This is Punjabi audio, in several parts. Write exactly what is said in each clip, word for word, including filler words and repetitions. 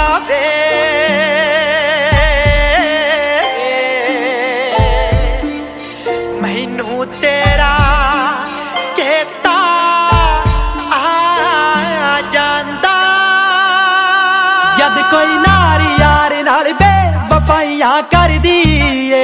ਜਾਵੇ ਮੈਨੂੰ ਤੇਰਾ ਚੇਤਾ ਆ ਜਾਂਦਾ ਜਦ ਕੋਈ ਨਾਰੀ ਯਾਰ ਨਾਲ ਬੇਵਫਾਈਆਂ ਕਰਦੀ ਏ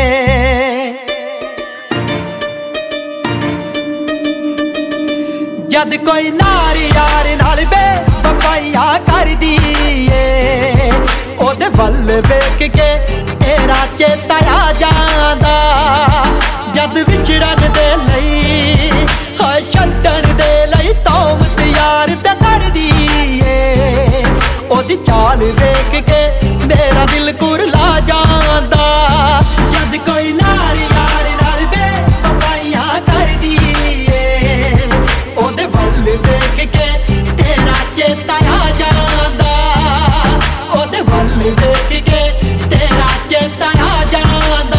ਜਦ ਕੋਈ ਨਾਰੀ ਯਾਰ ਨਾਲ ਬੇਵਫਾਈਆਂ ਕਰਦੀ ਏ ਉਹਦੇ ਵੱਲ ਵੇਖ ਕੇ ਤੇਰਾ ਚੇਤਾ ਆ ਜਾਂਦਾ ਜਦ ਵਿਛੜਨ ਦੇ ਲਈ ਹਾਂ ਛੱਡਣ ਦੇ ਲਈ ਤੌਮਤ ਯਾਰ ਤੇ ਕਰਦੀ ਏ ਉਹਦੀ ਚਾਲ ਵੇਖ ਕੇ ਮੇਰਾ ਦਿਲ ਕੁਰਲਾ ਜਾਂਦਾ ਜਦ ਕੋਈ ਨਾਰੀ ਯਾਰ ਨਾਲ ਬੇਵਫਾਈਆਂ ਕਰਦੀ ਏ ਉਹਦੇ ਵੱਲ ਵੇਖ ਕੇ ਤੇਰਾ ਚੇਤਾ ਆ ਜਾਂਦਾ ਉਹਦੇ ਵੱਲ ਵੇਖ ਕੇ ਤੇਰਾ ਚੇਤਾ ਆ ਜਾਂਦਾ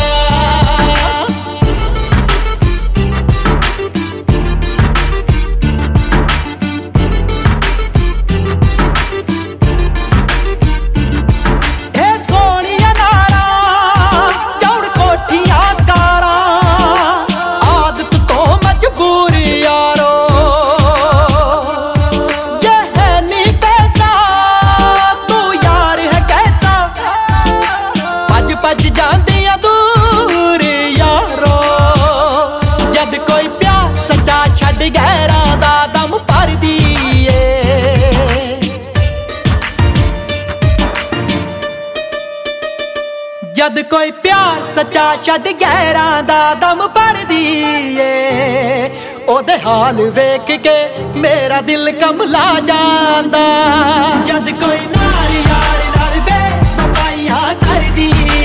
ਇਹ ਸੋਹਣੀਆਂ ਨਾਰਾਂ ਚੌੜ ਕੋਠੀਆਂ ਕਾਰਾਂ ਆਦਤ ਤੋਂ ਮਜਬੂਰ ਯਾਰੋ ਭੱਜ ਜਾਂਦੀਆਂ ਦੂਰ ਯਾਰੋ ਜਦ ਕੋਈ ਪਿਆਰ ਸੱਚਾ ਛੱਡ ਗਹਿਰਾਂ ਦਾ ਦਮ ਭਰਦੀ ਏ ਜਦ ਕੋਈ ਪਿਆਰ ਸੱਚਾ ਛੱਡ ਗਹਿਰਾਂ ਦਾ ਦਮ ਭਰਦੀ ਏ ਉਹਦੇ ਹਾਲ ਵੇਖ ਕੇ ਮੇਰਾ ਦਿਲ ਕੰਬਲਾ ਜਾਂਦਾ ਜਦ ਕੋਈ ਨਾਰੀ ਯਾਰ ਨਾਲ ਬੇਵਫਾਈਆਂ ਕਰਦੀ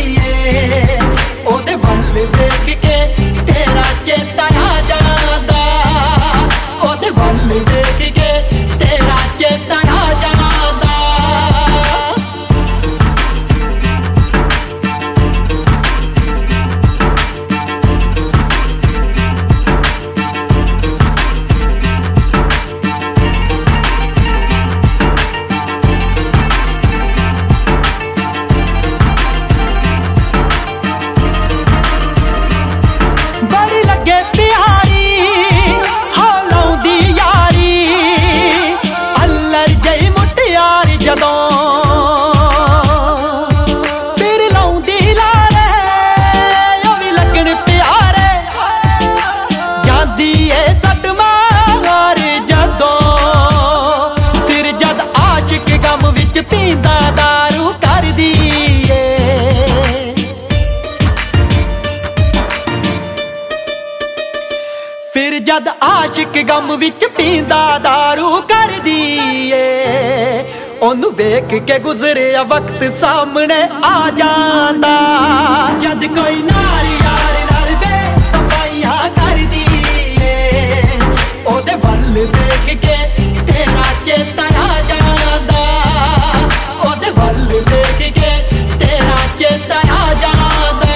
ਉਹਦੇ ਵੱਲ ਵੇਖ ਕੇ ਤੇਰਾ ਚੇਤਾ ਆ ਜਾਂਦਾ ਉਹਦੇ ਵੱਲ ਵੇਖ ਕੇ ਤੇਰਾ ਚੇਤਾ ਆ ਜਾਂਦਾ ਪੀਂਦਾ ਦਾਰੂ ਕਰਦੀ ਏ ਫਿਰ ਜਦ ਆਸ਼ਿਕ ਗਮ ਵਿੱਚ ਪੀਂਦਾ ਦਾਰੂ ਕਰਦੀ ਏ ਉਹਨੂੰ ਵੇਖ ਕੇ ਗੁਜ਼ਰਿਆ ਵਕਤ ਸਾਹਮਣੇ ਆ ਜਾਂਦਾ ਜਦ ਕੋਈ ਨਾਰੀ ਯਾਰ ਨਾਲ ਬੇਵਫਾਈਆਂ ਕਰਦੀ ਏ ਉਹਦੇ ਵੱਲ ਵੇਖ ਕੇ ਤੇਰਾ ਚੇਤਾ ਆ ਜਾਂਦਾ ਉਹਦੇ ਵੱਲ ਵੇਖ ਕੇ ਤੇਰਾ ਚੇਤਾ ਆ ਜਾਂਦਾ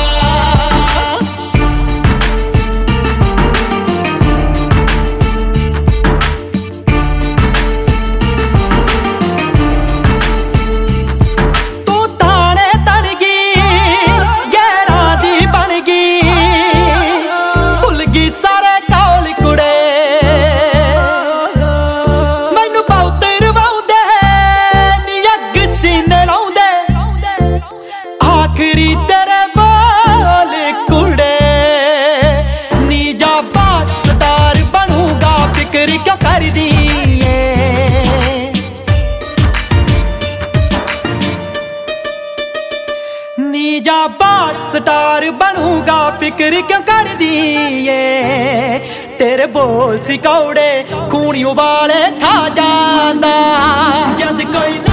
ਤੂੰ ਤਾਣੇ ਤਣ ਗਈ ਗਹਿਰਾਂ ਦੀ ਬਣ ਗਈ ਭੁੱਲ ਗਈ ਸਾਰੇ ਕੌਲ ਕੁੜੇ ਮੈਨੂੰ ਬਹੁਤ ਰਵਾਉਂਦੇ ਨੀ ਅੱਗ ਸੀਨੇ ਲਾਉਂਦੇ ਆਖਰੀ ਤੇਰੇ ਬੋਲ ਕੁੜੇ ਨੀ ਜਾ ਬਾਤ ਸਟਾਰ ਬਣੂਗਾ ਫਿਕਰ ਕਿਉਂ ਕਰਦੀ ਏ ਨੀ ਜਾ ਬਾਤ ਸਟਾਰ ਬਣੂਗਾ ਫਿਕਰ ਕਿਉਂ ਕਰਦੀ ਏ ਤੇਰੇ ਬੋਲ ਸੀ ਕੌੜੇ ਖੂਨ ਉਬਾਲੇ ਖਾ ਜਾਂਦਾ ਜਦ ਕੋਈ